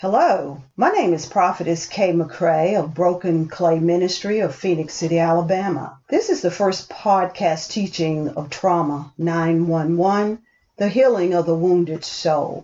Hello, my name is Prophetess Kay McCrae of Broken Clay Ministry of Phoenix City, Alabama. This is the first podcast teaching of Trauma 911, the healing of the wounded soul.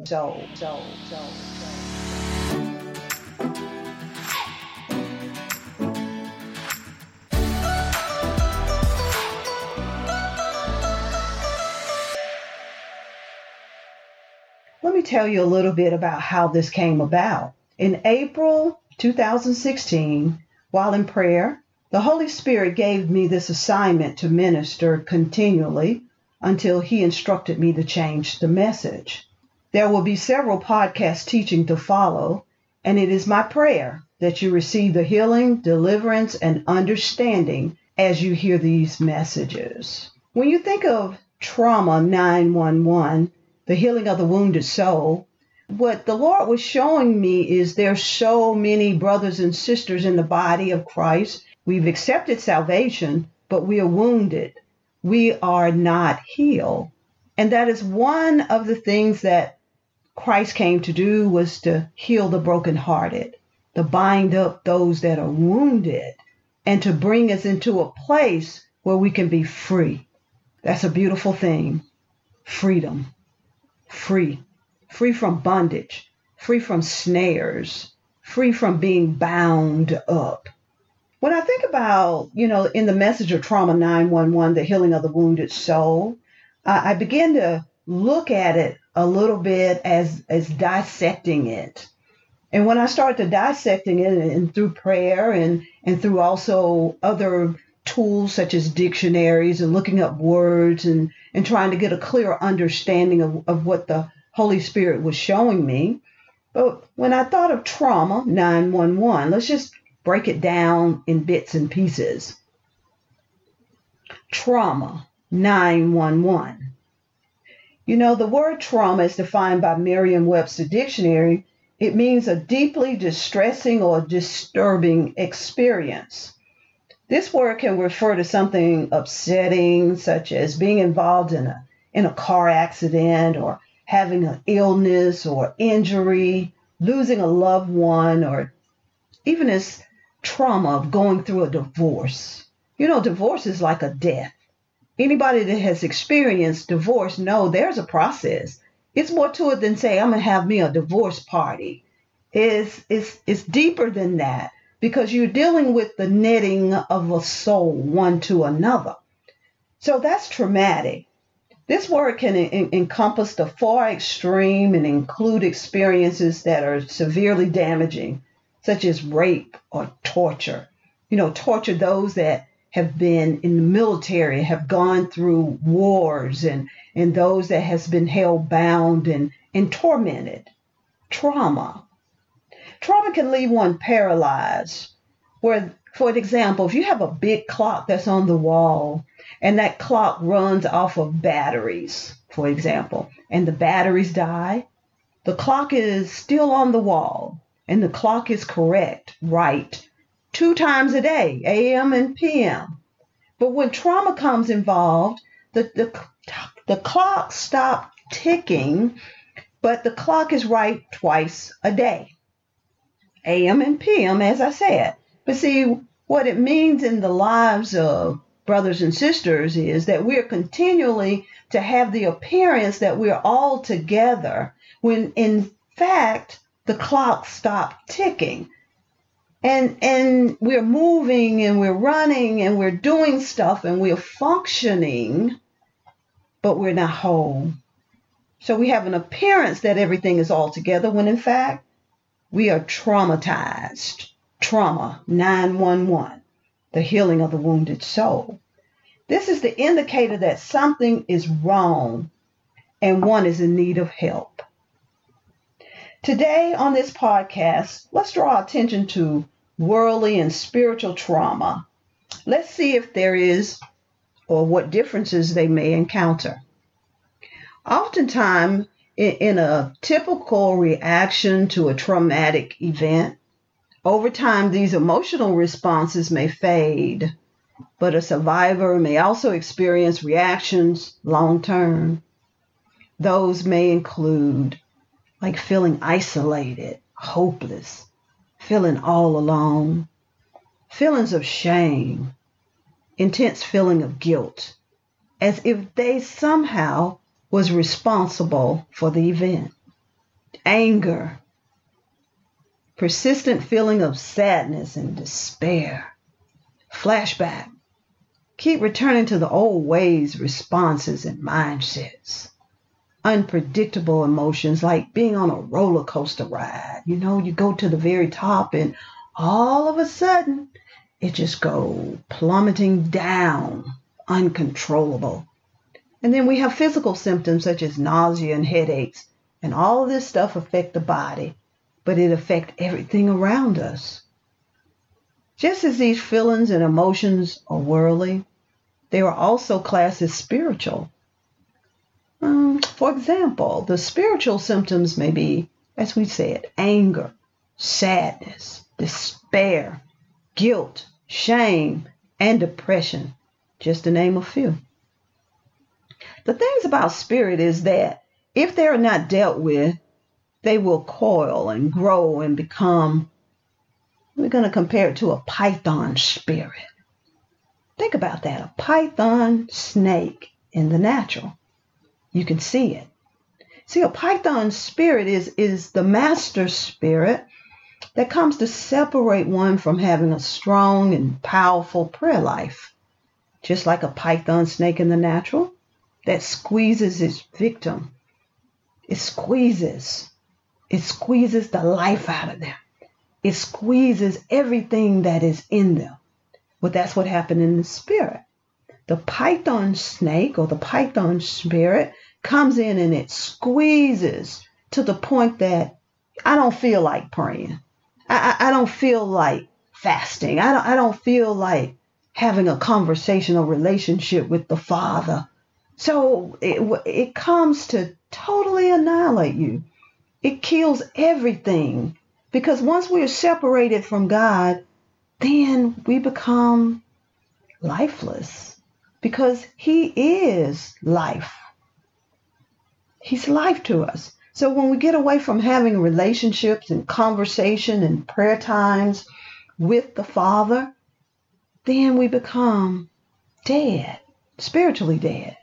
Let me tell you a little bit about how this came about. In April 2016, while in prayer, the Holy Spirit gave me this assignment to minister continually until He instructed me to change the message. There will be several podcast teaching to follow, and it is my prayer that you receive the healing, deliverance, and understanding as you hear these messages. When you think of Trauma 911, the healing of the wounded soul, what the Lord was showing me is there's so many brothers and sisters in the body of Christ. We've accepted salvation, but we are wounded. We are not healed. And that is one of the things that Christ came to do, was to heal the brokenhearted, to bind up those that are wounded, and to bring us into a place where we can be free. That's a beautiful thing. Freedom. Free from bondage, free from snares, free from being bound up. When I think about, in the message of Trauma 911, the healing of the wounded soul, I begin to look at it a little bit as dissecting it. And when I started dissecting it, and through prayer and through also other tools such as dictionaries and looking up words and trying to get a clearer understanding of what the Holy Spirit was showing me. But when I thought of Trauma 911, let's just break it down in bits and pieces. Trauma 911. The word trauma is defined by Merriam-Webster Dictionary. It means a deeply distressing or disturbing experience. This word can refer to something upsetting, such as being involved in a car accident, or having an illness or injury, losing a loved one, or even as trauma of going through a divorce. Divorce is like a death. Anybody that has experienced divorce know there's a process. It's more to it than say, I'm going to have me a divorce party. It's deeper than that, because you're dealing with the netting of a soul one to another. So that's traumatic. This word can encompass the far extreme and include experiences that are severely damaging, such as rape or torture. Torture those that have been in the military, have gone through wars, and those that has been held bound and tormented. Trauma. Trauma can leave one paralyzed. Where, for example, if you have a big clock that's on the wall, and that clock runs off of batteries, for example, and the batteries die, the clock is still on the wall, and the clock is correct, right, 2 times a day, AM and PM. But when trauma comes involved, the clock stops ticking, but the clock is right twice a day, AM and PM, as I said. But see, what it means in the lives of brothers and sisters is that we're continually to have the appearance that we're all together, when in fact the clock stopped ticking. And we're moving and we're running and we're doing stuff and we're functioning, but we're not whole. So we have an appearance that everything is all together, when in fact we are traumatized. Trauma 911, the healing of the wounded soul. This is the indicator that something is wrong and one is in need of help. Today on this podcast, let's draw attention to worldly and spiritual trauma. Let's see if there is, or what differences they may encounter. Oftentimes, in a typical reaction to a traumatic event, over time, these emotional responses may fade, but a survivor may also experience reactions long term. Those may include like feeling isolated, hopeless, feeling all alone, feelings of shame, intense feeling of guilt, as if they somehow was responsible for the event. Anger, persistent feeling of sadness and despair. Flashback, keep returning to the old ways, responses, and mindsets. Unpredictable emotions like being on a roller coaster ride. You know, you go to the very top and all of a sudden it just goes plummeting down, uncontrollable. And then we have physical symptoms such as nausea and headaches. And all of this stuff affect the body, but it affects everything around us. Just as these feelings and emotions are worldly, they are also classed as spiritual. For example, the spiritual symptoms may be, as we said, anger, sadness, despair, guilt, shame, and depression, just to name a few. The things about spirit is that if they are not dealt with, they will coil and grow and become, we're going to compare it to a python spirit. Think about that, a python snake in the natural. You can see it. See, a python spirit is the master spirit that comes to separate one from having a strong and powerful prayer life. Just like a python snake in the natural that squeezes its victim. It squeezes the life out of them. It squeezes everything that is in them. Well, that's what happened in the spirit. The python snake or the python spirit comes in and it squeezes to the point that I don't feel like praying. I don't feel like fasting. I don't feel like having a conversational relationship with the Father. So it comes to totally annihilate you. It kills everything. Because once we're separated from God, then we become lifeless. Because He is life. He's life to us. So when we get away from having relationships and conversation and prayer times with the Father, then we become dead, spiritually dead.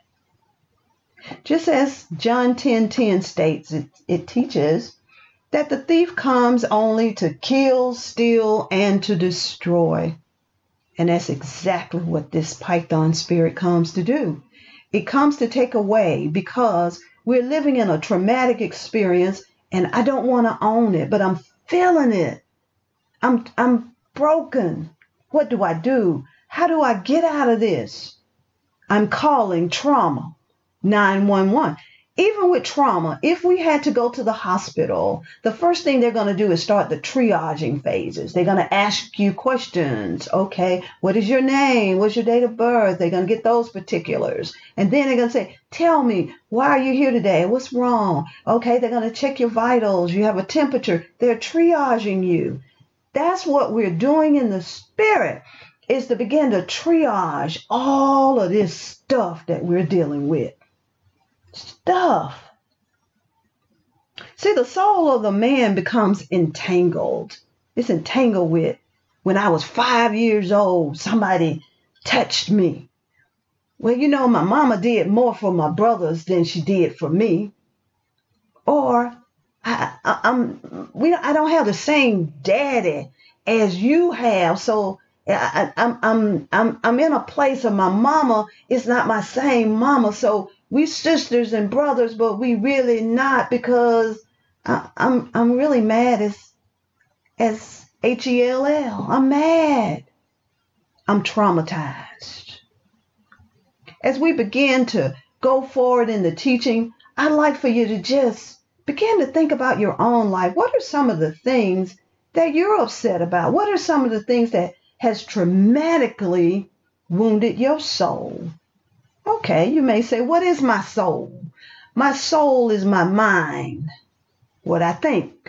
Just as John 10:10 states, it teaches that the thief comes only to kill, steal, and to destroy. And that's exactly what this python spirit comes to do. It comes to take away because we're living in a traumatic experience and I don't want to own it, but I'm feeling it. I'm broken. What do I do? How do I get out of this? I'm calling trauma 911. Even with trauma, if we had to go to the hospital, the first thing they're going to do is start the triaging phases. They're going to ask you questions. Okay, what is your name? What's your date of birth? They're going to get those particulars. And then they're going to say, tell me, why are you here today? What's wrong? Okay, they're going to check your vitals. You have a temperature. They're triaging you. That's what we're doing in the spirit, is to begin to triage all of this stuff that we're dealing with. Stuff. See, the soul of the man becomes entangled. It's entangled with when I was 5 years old, somebody touched me. Well, you know, my mama did more for my brothers than she did for me. Or I don't have the same daddy as you have, so I'm in a place of my mama is not my same mama, so we sisters and brothers, but we really not, because I'm really mad as HELL. I'm mad. I'm traumatized. As we begin to go forward in the teaching, I'd like for you to just begin to think about your own life. What are some of the things that you're upset about? What are some of the things that has traumatically wounded your soul? Okay, you may say, what is my soul? My soul is my mind, what I think.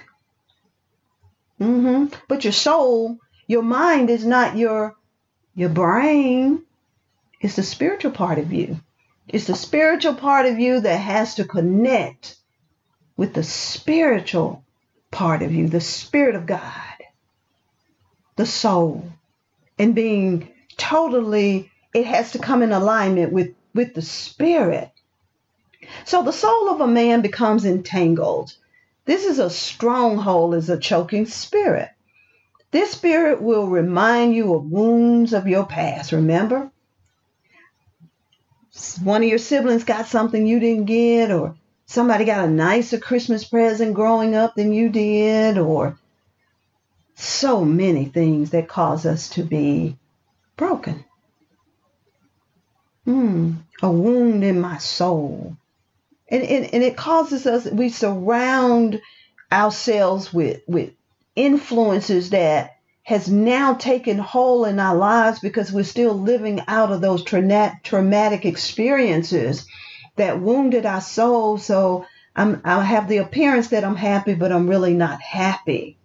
But your soul, your mind is not your brain. It's the spiritual part of you. It's the spiritual part of you that has to connect with the spiritual part of you, the Spirit of God, the soul, and being totally, it has to come in alignment with the Spirit. So the soul of a man becomes entangled. This is a stronghold, is a choking spirit. This spirit will remind you of wounds of your past. Remember? One of your siblings got something you didn't get, or somebody got a nicer Christmas present growing up than you did, or so many things that cause us to be broken. A wound in my soul. And it causes us, we surround ourselves with influences that has now taken hold in our lives because we're still living out of those traumatic experiences that wounded our soul. So I have the appearance that I'm happy, but I'm really not happy.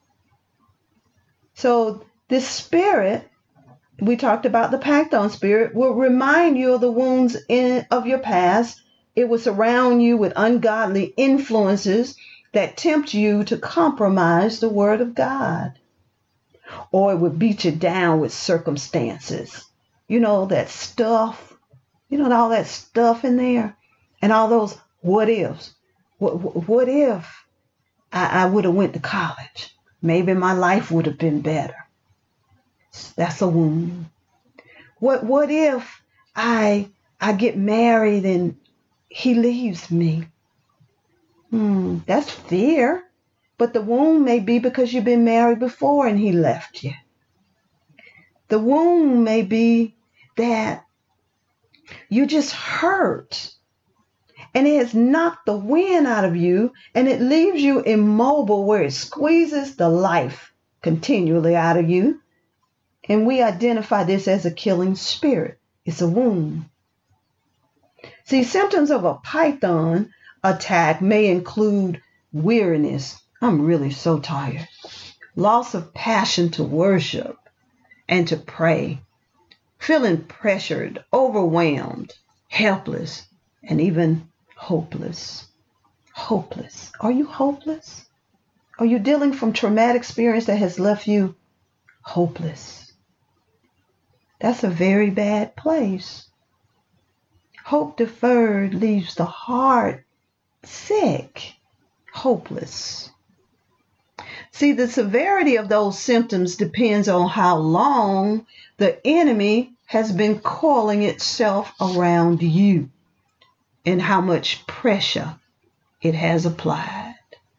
So this spirit, we talked about the Python spirit, will remind you of the wounds of your past. It will surround you with ungodly influences that tempt you to compromise the word of God. Or it would beat you down with circumstances. You know, that stuff, all that stuff in there, and all those what ifs. What if I would have went to college? Maybe my life would have been better. That's a wound. What if I get married and he leaves me? That's fear. But the wound may be because you've been married before and he left you. The wound may be that you just hurt and it has knocked the wind out of you and it leaves you immobile where it squeezes the life continually out of you. And we identify this as a killing spirit. It's a wound. See, symptoms of a python attack may include weariness. I'm really so tired. Loss of passion to worship and to pray. Feeling pressured, overwhelmed, helpless, and even hopeless. Hopeless. Are you hopeless? Are you dealing from traumatic experience that has left you hopeless? That's a very bad place. Hope deferred leaves the heart sick, hopeless. See, the severity of those symptoms depends on how long the enemy has been coiling itself around you and how much pressure it has applied.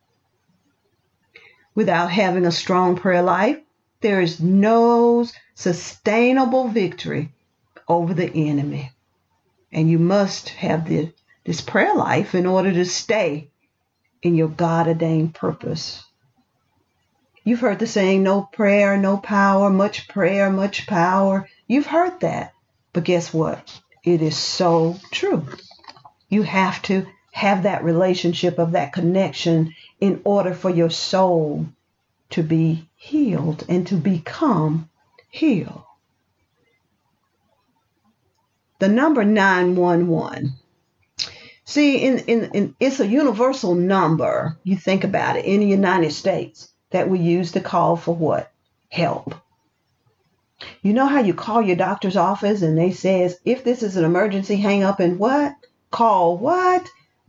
Without having a strong prayer life, there is no sustainable victory over the enemy. And you must have this prayer life in order to stay in your God-ordained purpose. You've heard the saying, no prayer, no power, much prayer, much power. You've heard that. But guess what? It is so true. You have to have that relationship of that connection in order for your soul to be healed and to become healed. The number 911. See, it's a universal number. You think about it in the United States that we use to call for what? Help. You know how you call your doctor's office and they says, if this is an emergency, hang up and what? Call what?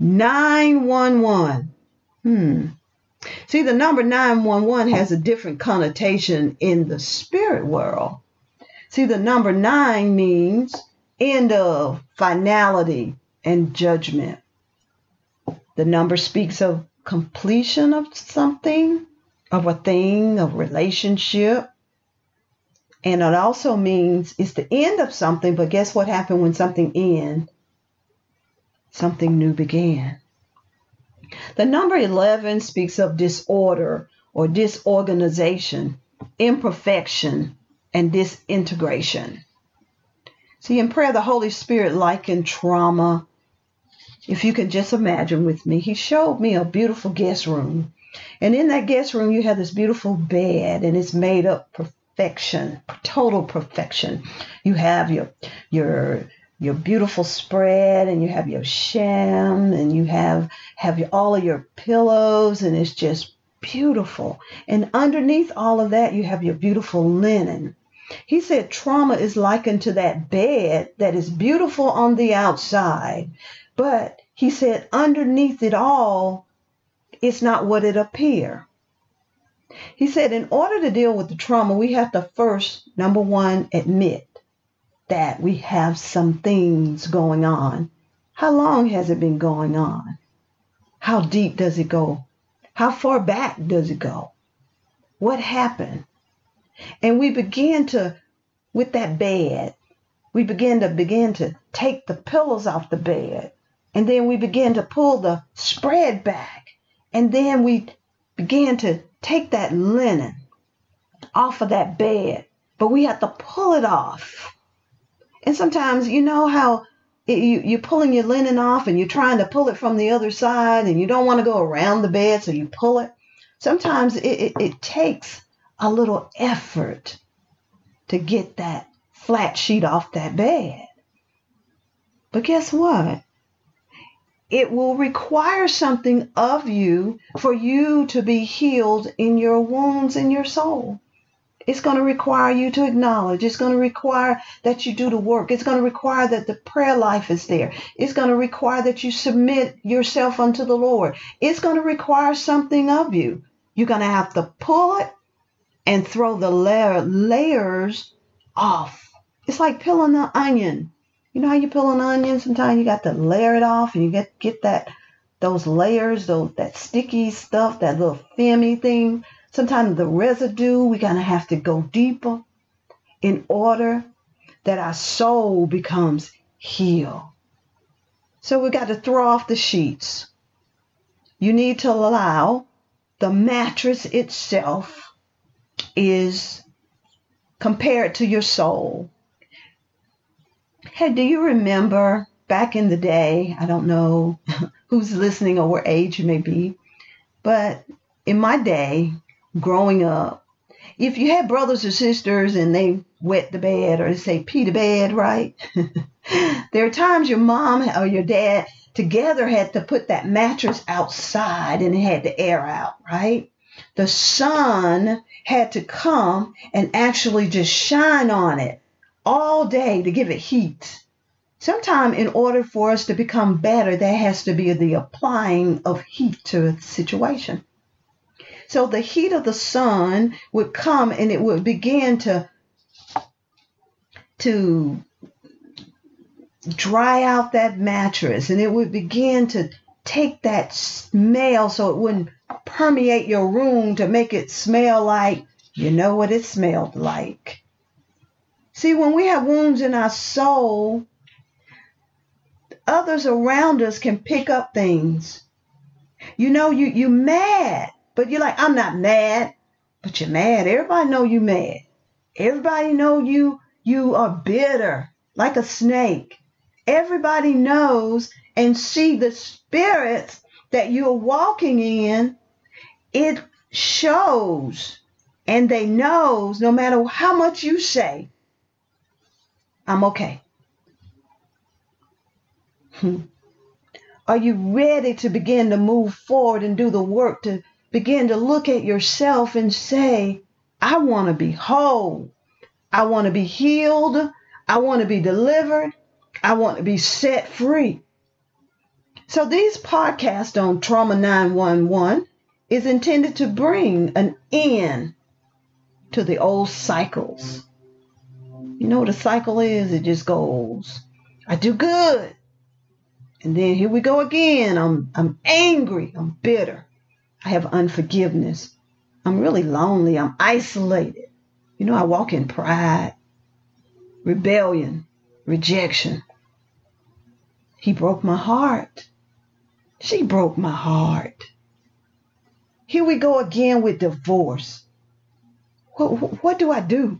911. See, the number 911 has a different connotation in the spirit world. See, the number 9 means end of, finality, and judgment. The number speaks of completion of something, of a thing, of relationship. And it also means it's the end of something, but guess what happened when something ends? Something new began. The number 11 speaks of disorder or disorganization, imperfection, and disintegration. See, in prayer, the Holy Spirit likened trauma. If you can just imagine with me, he showed me a beautiful guest room. And in that guest room, you have this beautiful bed, and it's made up perfection, total perfection. You have your beautiful spread, and you have your sham, and you have all of your pillows, and it's just beautiful. And underneath all of that, you have your beautiful linen. He said trauma is likened to that bed that is beautiful on the outside, but he said underneath it all, it's not what it appears. He said in order to deal with the trauma, we have to first, number one, admit that we have some things going on. How long has it been going on? How deep does it go? How far back does it go? What happened? And we begin to, with that bed, we begin to take the pillows off the bed. And then we begin to pull the spread back. And then we begin to take that linen off of that bed. But we have to pull it off. And sometimes, you know how you're pulling your linen off and you're trying to pull it from the other side and you don't want to go around the bed, so you pull it. Sometimes it takes a little effort to get that flat sheet off that bed. But guess what? It will require something of you for you to be healed in your wounds in your soul. It's going to require you to acknowledge. It's going to require that you do the work. It's going to require that the prayer life is there. It's going to require that you submit yourself unto the Lord. It's going to require something of you. You're going to have to pull it and throw the layers off. It's like peeling an onion. You know how you peel an onion? Sometimes you got to layer it off and you get those layers, that sticky stuff, that little filmy thing. Sometimes the residue, we're going to have to go deeper in order that our soul becomes healed. So we got to throw off the sheets. You need to allow the mattress itself is compared to your soul. Hey, do you remember back in the day, I don't know who's listening or what age you may be, but in my day, growing up, if you had brothers or sisters and they wet the bed or they say pee the bed, right? There are times your mom or your dad together had to put that mattress outside and it had to air out, right? The sun had to come and actually just shine on it all day to give it heat. Sometimes in order for us to become better, there has to be the applying of heat to a situation. So the heat of the sun would come and it would begin to dry out that mattress, and it would begin to take that smell so it wouldn't permeate your room to make it smell like, you know what it smelled like. See, when we have wounds in our soul, others around us can pick up things. You know, you mad. But you're like, I'm not mad, but you're mad. Everybody know you mad. Everybody know you are bitter, like a snake. Everybody knows and see the spirits that you're walking in. It shows, and they knows no matter how much you say, I'm okay. Are you ready to begin to move forward and do the work to begin to look at yourself and say, I want to be whole. I want to be healed. I want to be delivered. I want to be set free. So these podcasts on Trauma 911 is intended to bring an end to the old cycles. You know what a cycle is? It just goes, I do good. And then here we go again. I'm angry. I'm bitter. I have unforgiveness. I'm really lonely. I'm isolated. You know, I walk in pride, rebellion, rejection. He broke my heart. She broke my heart. Here we go again with divorce. What do I do?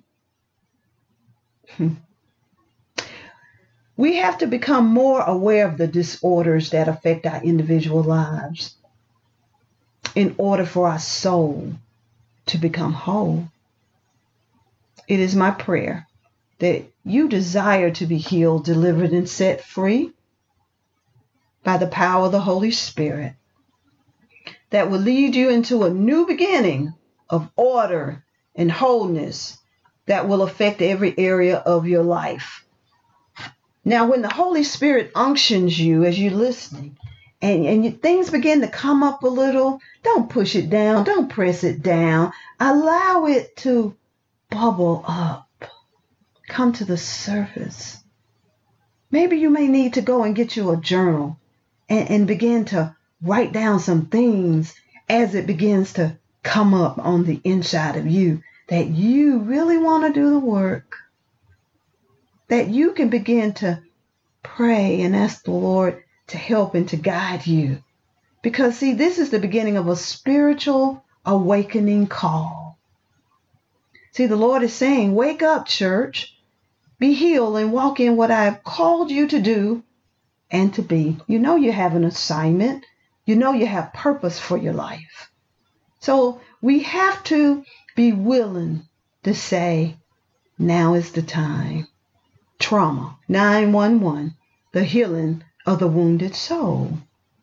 We have to become more aware of the disorders that affect our individual lives in order for our soul to become whole. It is my prayer that you desire to be healed, delivered, and set free by the power of the Holy Spirit. that will lead you into a new beginning of order and wholeness that will affect every area of your life. Now, when the Holy Spirit unctions you as you're listening and things begin to come up a little, don't push it down. Don't press it down. Allow it to bubble up. Come to the surface. Maybe you may need to go and get you a journal and begin to write down some things as it begins to come up on the inside of you that you really want to do the work, that you can begin to pray and ask the Lord to help and to guide you. Because, see, this is the beginning of a spiritual awakening call. See, the Lord is saying, wake up, church. Be healed and walk in what I have called you to do and to be. You know you have an assignment. You know you have purpose for your life. So we have to be willing to say, now is the time. Trauma, 911, the healing of the wounded soul.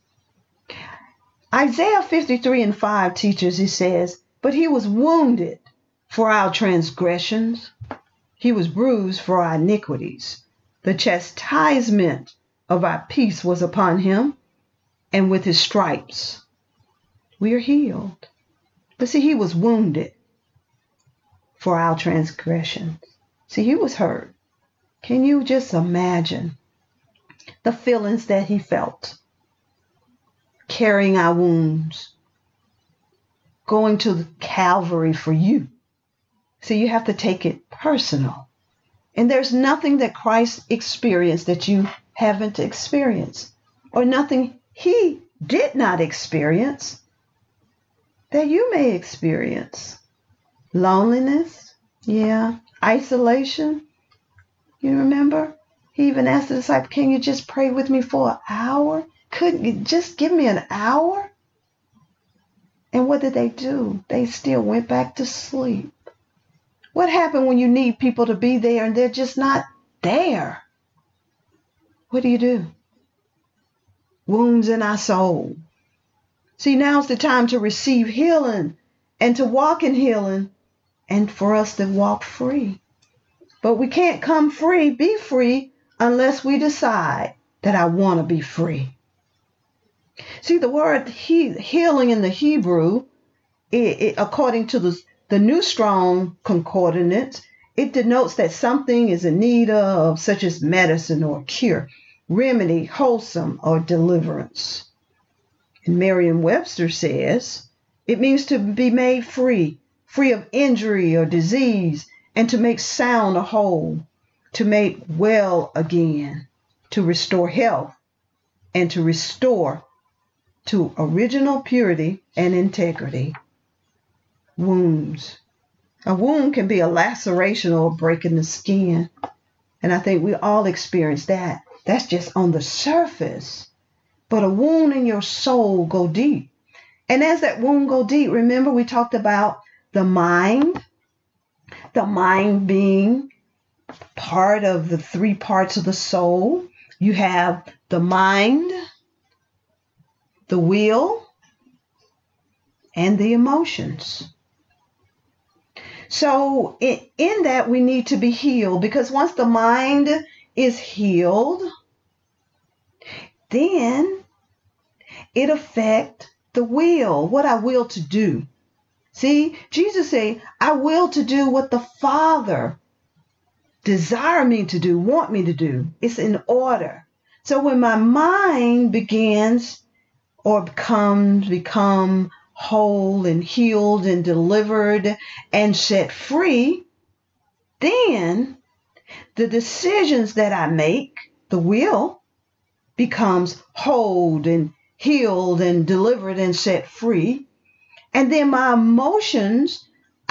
Isaiah 53:5 teaches, it says, but he was wounded for our transgressions. He was bruised for our iniquities. The chastisement of our peace was upon him, and with his stripes we are healed. But see, he was wounded for our transgressions. See, he was hurt. Can you just imagine the feelings that he felt? Carrying our wounds, going to the Calvary for you. See, you have to take it personal. And there's nothing that Christ experienced that you haven't experienced, or nothing he did not experience that you may experience. Loneliness, yeah. Isolation. You remember? He even asked the disciple, can you just pray with me for an hour? Couldn't you just give me an hour? And what did they do? They still went back to sleep. What happened when you need people to be there and they're just not there? What do? Wounds in our soul. See, now's the time to receive healing and to walk in healing and for us to walk free. But we can't come free, be free, unless we decide that I want to be free. See, the word healing in the Hebrew, according to the New Strong Concordance, it denotes that something is in need of, such as medicine or cure, remedy, wholesome, or deliverance. And Merriam-Webster says it means to be made free of injury or disease, and to make sound or whole, to make well again, to restore health, and to restore to original purity and integrity. Wounds. A wound can be a laceration or a break in the skin. And I think we all experience that. That's just on the surface. But a wound in your soul go deep. And as that wound go deep, remember we talked about the mind being part of the three parts of the soul. You have the mind, the will, and the emotions. So in that we need to be healed, because once the mind is healed, then it affects the will, what I will to do. See, Jesus said, I will to do what the Father desire me to do, want me to do. It's in order. So when my mind begins or become whole and healed and delivered and set free, then the decisions that I make, the will, becomes whole and healed and delivered and set free. And then my emotions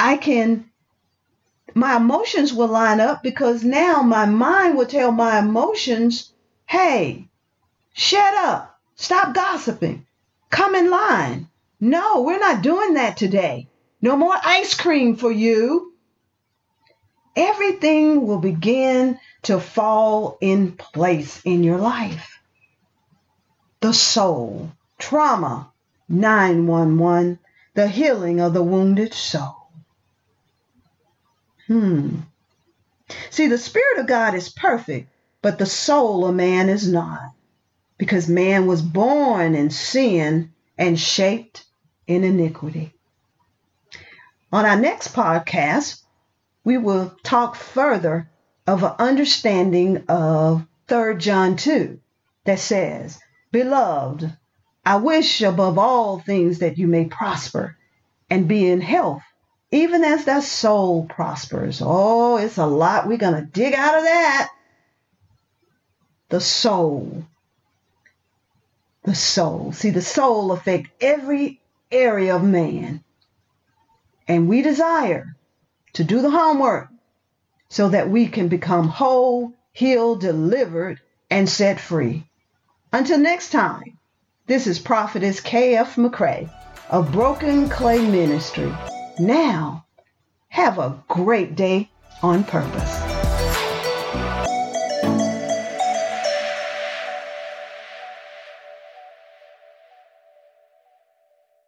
will line up, because now my mind will tell my emotions, hey, shut up, stop gossiping, come in line. No, we're not doing that today. No more ice cream for you. Everything will begin to fall in place in your life. The soul, trauma, 911, the healing of the wounded soul. See, the Spirit of God is perfect, but the soul of man is not, because man was born in sin and shaped in iniquity. On our next podcast, we will talk further of an understanding of 3 John 2 that says, Beloved, I wish above all things that you may prosper and be in health, even as thy soul prospers. Oh, it's a lot. We're going to dig out of that. The soul. The soul. See, the soul affects every area of man. And we desire to do the homework so that we can become whole, healed, delivered, and set free. Until next time, this is Prophetess K.F. McCray of Broken Clay Ministry. Now, have a great day on purpose.